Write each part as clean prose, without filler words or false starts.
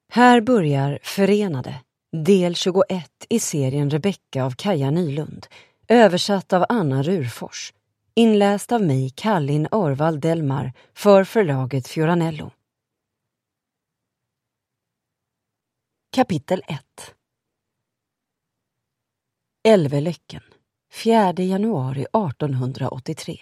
Här börjar Förenade, del 21 i serien Rebecka av Kaja Nylund, översatt av Anna Rurfors, inläst av mig, Kallin Örvald Delmar, för förlaget Fioranello. Kapitel 1. Älvelöcken, 4 januari 1883.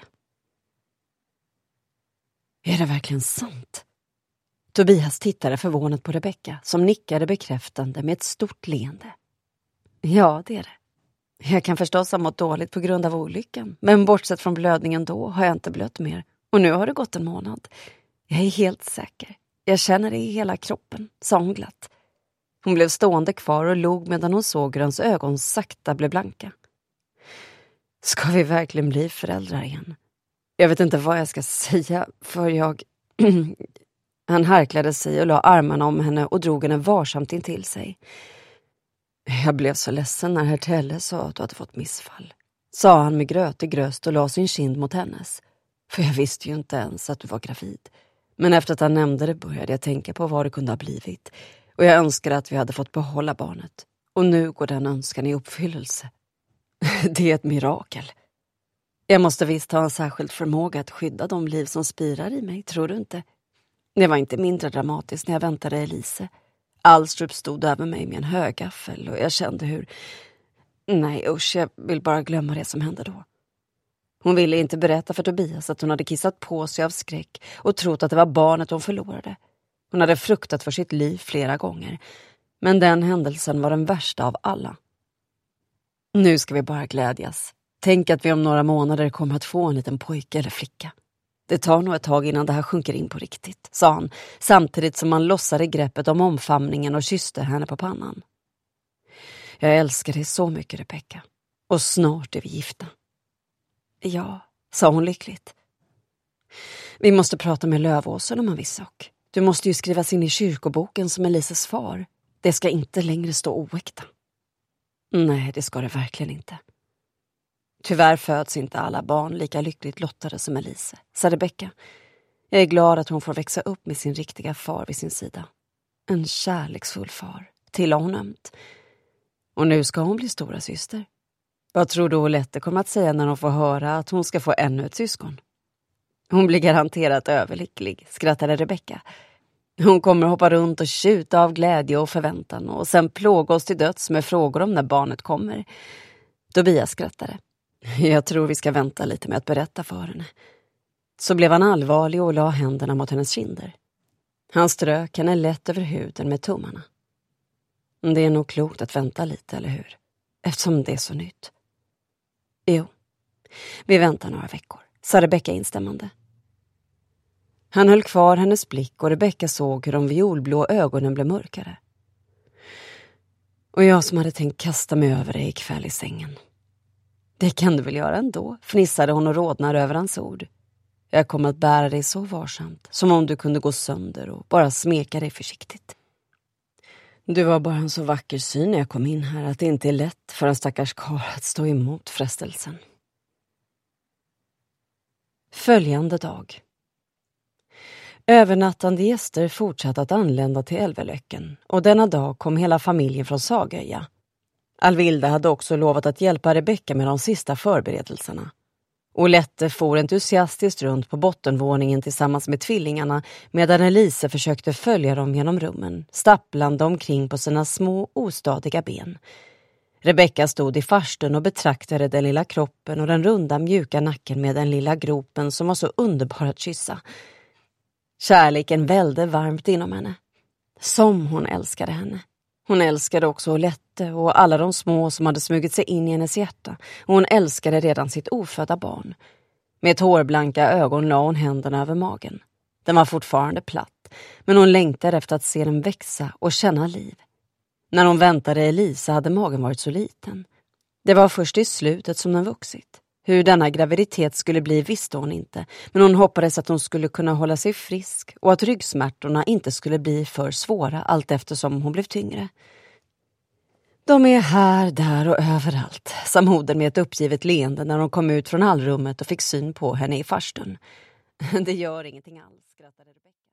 Är det verkligen sant? Tobias tittade förvånat på Rebecka, som nickade bekräftande med ett stort leende. Ja, det är det. Jag kan förstås ha mått dåligt på grund av olyckan, men bortsett från blödningen då har jag inte blött mer. Och nu har det gått en månad. Jag är helt säker. Jag känner det i hela kroppen, sa hon glatt. Hon blev stående kvar och log medan hon såg hur hans ögon sakta blev blanka. Ska vi verkligen bli föräldrar igen? Jag vet inte vad jag ska säga, för jag... Han harklade sig och la armarna om henne och drog henne varsamt in till sig. Jag blev så ledsen när herr Telle sa att du hade fått missfall, sa han med grötig röst och la sin kind mot hennes. För jag visste ju inte ens att du var gravid. Men efter att han nämnde det började jag tänka på vad det kunde ha blivit. Och jag önskade att vi hade fått behålla barnet. Och nu går den önskan i uppfyllelse. Det är ett mirakel. Jag måste visst ha en särskild förmåga att skydda de liv som spirar i mig, tror du inte? Det var inte mindre dramatiskt när jag väntade Elise. Alstrup stod över mig med en högaffel och jag kände hur... Nej usch, jag vill bara glömma det som hände då. Hon ville inte berätta för Tobias att hon hade kissat på sig av skräck och trott att det var barnet hon förlorade. Hon hade fruktat för sitt liv flera gånger. Men den händelsen var den värsta av alla. Nu ska vi bara glädjas. Tänk att vi om några månader kommer att få en liten pojke eller flicka. Det tar nog ett tag innan det här sjunker in på riktigt, sa han, samtidigt som han lossade greppet om omfamningen och kysste henne på pannan. Jag älskar dig så mycket, Rebecka. Och snart är vi gifta. Ja, sa hon lyckligt. Vi måste prata med Lövåsen om en viss sak. Du måste ju skrivas in i kyrkoboken som Elises far. Det ska inte längre stå oäkta. Nej, det ska det verkligen inte. Tyvärr föds inte alla barn lika lyckligt lottade som Elise, sa Rebecka. Jag är glad att hon får växa upp med sin riktiga far vid sin sida. En kärleksfull far, tillade hon ömt. Och nu ska hon bli stora syster. Vad tror du Olette kommer att säga när hon får höra att hon ska få ännu ett syskon? Hon blir garanterat överlycklig, skrattade Rebecka. Hon kommer hoppa runt och tjuta av glädje och förväntan och sen plåga oss till döds med frågor om när barnet kommer. Tobias skrattade. Jag tror vi ska vänta lite med att berätta för henne. Så blev han allvarlig och la händerna mot hennes kinder. Han strök henne lätt över huden med tummarna. Det är nog klokt att vänta lite, eller hur? Eftersom det är så nytt. Jo, vi väntar några veckor, sa Rebecka instämmande. Han höll kvar hennes blick och Rebecka såg hur de violblå ögonen blev mörkare. Och jag som hade tänkt kasta mig över dig ikväll i sängen. Det kan du väl göra ändå, fnissade hon och rodnade över hans ord. Jag kommer att bära dig så varsamt, som om du kunde gå sönder och bara smeka dig försiktigt. Du var bara en så vacker syn när jag kom in här att det inte är lätt för en stackars karl att stå emot frestelsen. Följande dag. Övernattande gäster fortsatte att anlända till Älvelöcken och denna dag kom hela familjen från Sagöja. Alvilda hade också lovat att hjälpa Rebecka med de sista förberedelserna. Olette for entusiastiskt runt på bottenvåningen tillsammans med tvillingarna medan Elise försökte följa dem genom rummen, stapplande omkring på sina små ostadiga ben. Rebecka stod i farstun och betraktade den lilla kroppen och den runda mjuka nacken med den lilla gropen som var så underbar att kyssa. Kärleken välde varmt inom henne. Som hon älskade henne. Hon älskade också Olette och alla de små som hade smugit sig in i hennes hjärta. Och hon älskade redan sitt ofödda barn. Med hårblanka ögon la hon händerna över magen. Den var fortfarande platt, men hon längtade efter att se den växa och känna liv. När hon väntade Elisa hade magen varit så liten. Det var först i slutet som den vuxit. Hur denna graviditet skulle bli visste hon inte, men hon hoppades att hon skulle kunna hålla sig frisk och att ryggsmärtorna inte skulle bli för svåra allt eftersom hon blev tyngre. De är här, där och överallt, sa modern med ett uppgivet leende när de kom ut från allrummet och fick syn på henne i farstun. Det gör ingenting alls, skrattade Rebecka.